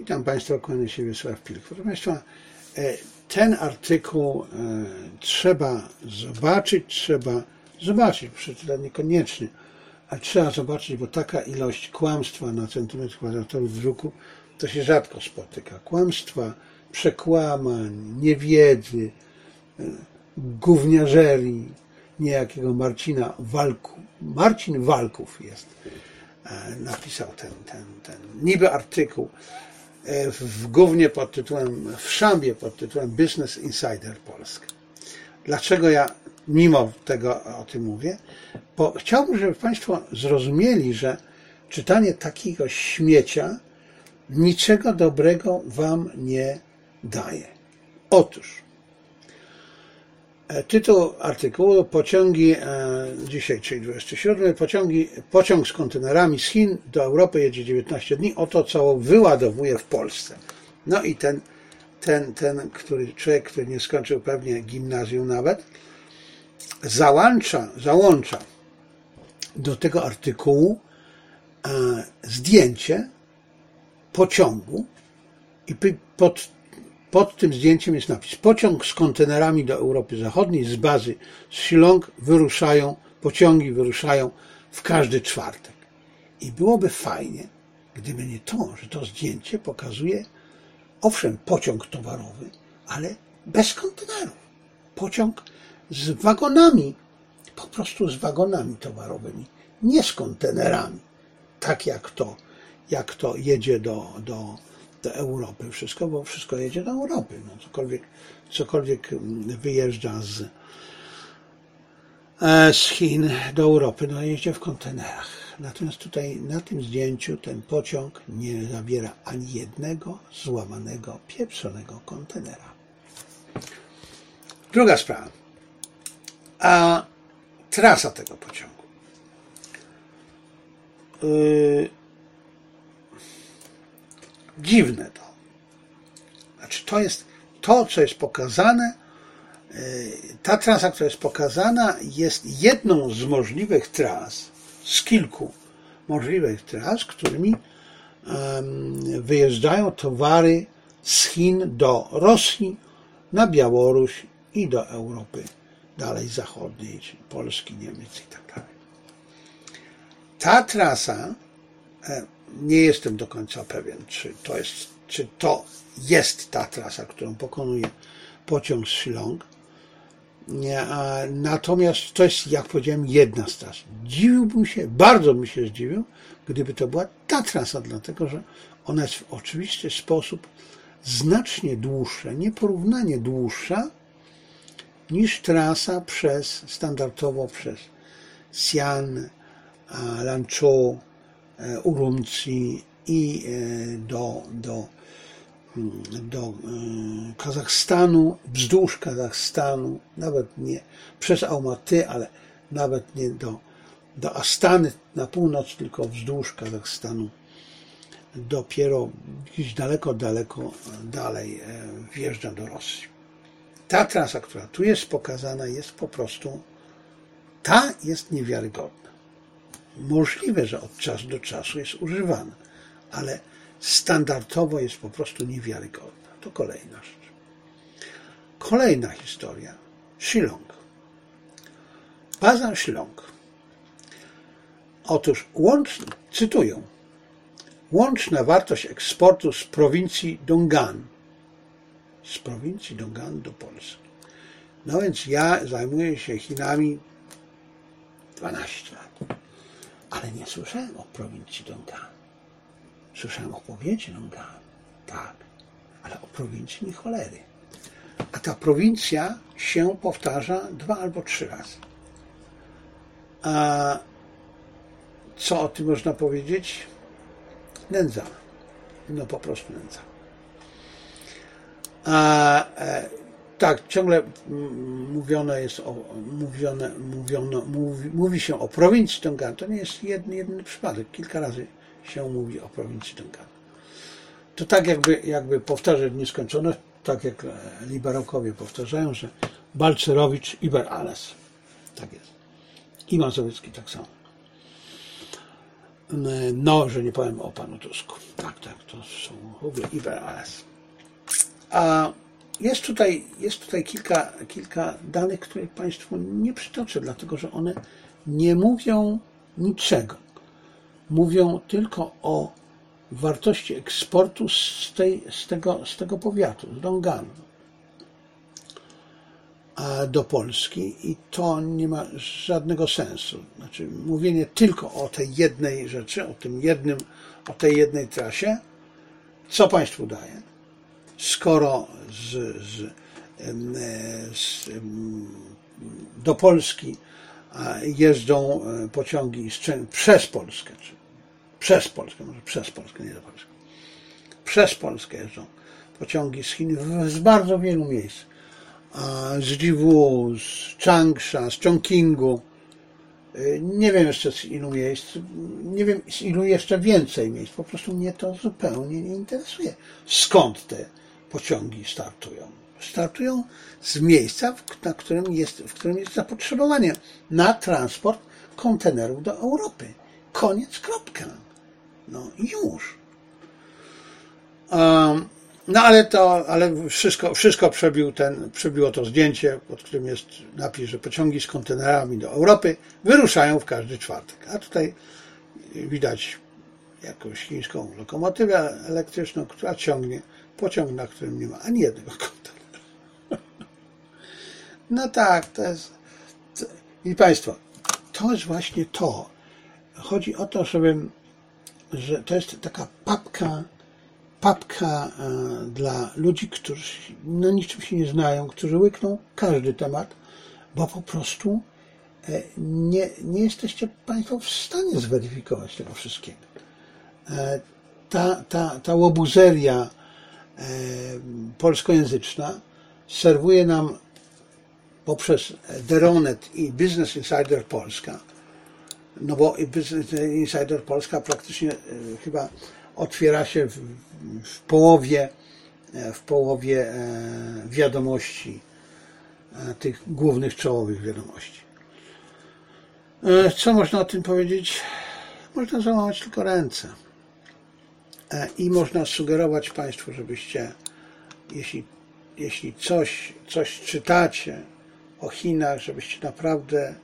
Witam Państwa, kłaniam się Wiesław Pilk. Proszę Państwa, ten artykuł trzeba zobaczyć, przeczytać niekoniecznie, ale trzeba zobaczyć, bo taka ilość kłamstwa na centymetr kwadratowy w druku to się rzadko spotyka. Kłamstwa, przekłamań, niewiedzy, gówniarzerii niejakiego Marcin Walków napisał ten niby artykuł w gównie w szambie pod tytułem Business Insider Polska. Dlaczego ja mimo tego o tym mówię? Bo chciałbym, żeby Państwo zrozumieli, że czytanie takiego śmiecia niczego dobrego Wam nie daje. Otóż tytuł artykułu: pociągi, dzisiaj, czyli 27, pociąg z kontenerami z Chin do Europy jedzie 19 dni, oto co wyładowuje w Polsce. No i ten człowiek, który nie skończył pewnie gimnazjum nawet, załącza do tego artykułu zdjęcie pociągu i pod tym zdjęciem jest napis: pociąg z kontenerami do Europy Zachodniej z bazy Shillong pociągi wyruszają w każdy czwartek. I byłoby fajnie, gdyby nie to, że to zdjęcie pokazuje, owszem, pociąg towarowy, ale bez kontenerów. Pociąg z wagonami, po prostu z wagonami towarowymi, nie z kontenerami. Tak jak to jedzie do Europy wszystko, bo wszystko jedzie do Europy. No, cokolwiek wyjeżdża z Chin do Europy, no jedzie w kontenerach. Natomiast tutaj na tym zdjęciu ten pociąg nie zawiera ani jednego złamanego, pieprzonego kontenera. Druga sprawa. A trasa tego pociągu. Dziwne to. Znaczy, to jest to, co jest pokazane. Ta trasa, która jest pokazana, jest jedną z możliwych tras, z kilku możliwych tras, którymi wyjeżdżają towary z Chin do Rosji, na Białoruś i do Europy dalej zachodniej, czyli Polski, Niemiec i tak dalej. Ta trasa, nie jestem do końca pewien, czy to jest ta trasa, którą pokonuje pociąg z Shillong. Natomiast to jest, jak powiedziałem, jedna z tras. Dziwiłbym się, bardzo bym się zdziwił, gdyby to była ta trasa, dlatego że ona jest w oczywisty sposób znacznie dłuższa, nieporównanie dłuższa niż trasa standardowo przez Xi'an, Lanzhou, Urumqi i do Kazachstanu, wzdłuż Kazachstanu, nawet nie przez Almaty, ale nawet nie do Astany na północ, tylko wzdłuż Kazachstanu. Dopiero gdzieś daleko dalej wjeżdża do Rosji. Ta trasa, która tu jest pokazana, jest po prostu, ta jest niewiarygodna. Możliwe, że od czasu do czasu jest używana, ale standardowo jest po prostu niewiarygodna. To kolejna rzecz. Kolejna historia. Shillong. Baza Shillong. Otóż cytuję, łączna wartość eksportu z prowincji Dong'an do Polski. No więc ja zajmuję się Chinami 12 lat, ale nie słyszałem o prowincji Dong'an. Słyszałem o powiecie Dong'an, tak, ale o prowincji ni cholery. A ta prowincja się powtarza 2 albo 3 razy. A co o tym można powiedzieć? Nędza. No po prostu nędza. Tak, ciągle mówi się o prowincji Dong'an. To nie jest jedyny przypadek. Kilka razy się mówi o prowincji Dong'an. To tak jakby powtarzać nieskończoność, tak jak liberałkowie powtarzają, że Balcerowicz über alles. Tak jest. I Mazowiecki tak samo. No, że nie powiem o panu Tusku. Tak, to są w ogóle IBRS. A jest tutaj kilka danych, które państwu nie przytoczę, dlatego że one nie mówią niczego. Mówią tylko o wartości eksportu z tego powiatu, z Donganu do Polski i to nie ma żadnego sensu. Znaczy mówienie tylko o tej jednej rzeczy, o tej jednej trasie, co państwu daje, skoro do Polski jeżdżą pociągi przez Polskę, nie do Polski. Przez Polskę jeżdżą pociągi z Chin z bardzo wielu miejsc. Z Jiwu, z Changsha, z Chongqingu. Nie wiem jeszcze z ilu miejsc, nie wiem z ilu jeszcze więcej miejsc. Po prostu mnie to zupełnie nie interesuje. Skąd te pociągi startują? Startują z miejsca, w którym jest zapotrzebowanie na transport kontenerów do Europy. Koniec, kropka. No i już. No ale wszystko przebiło to zdjęcie, pod którym jest napis, że pociągi z kontenerami do Europy wyruszają w każdy czwartek. A tutaj widać jakąś chińską lokomotywę elektryczną, która ciągnie pociąg, na którym nie ma ani jednego kontenera. No tak, to jest... I państwo, to jest właśnie to. Chodzi o to, że to jest taka papka dla ludzi, którzy na niczym się nie znają, którzy łykną każdy temat, bo po prostu nie jesteście państwo w stanie zweryfikować tego wszystkiego. Ta łobuzeria polskojęzyczna serwuje nam poprzez Deronet i Business Insider Polska, no bo Business Insider Polska praktycznie chyba otwiera się w połowie wiadomości, tych głównych czołowych wiadomości. Co można o tym powiedzieć? Można załamać tylko ręce. I można sugerować państwu, żebyście, jeśli coś czytacie o Chinach, żebyście naprawdę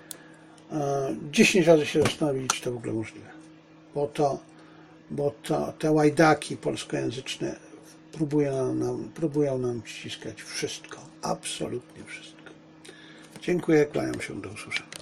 10 razy się zastanowili, czy to w ogóle możliwe. Bo te łajdaki polskojęzyczne próbują nam ściskać wszystko, absolutnie wszystko. Dziękuję, kłaniam się, do usłyszenia.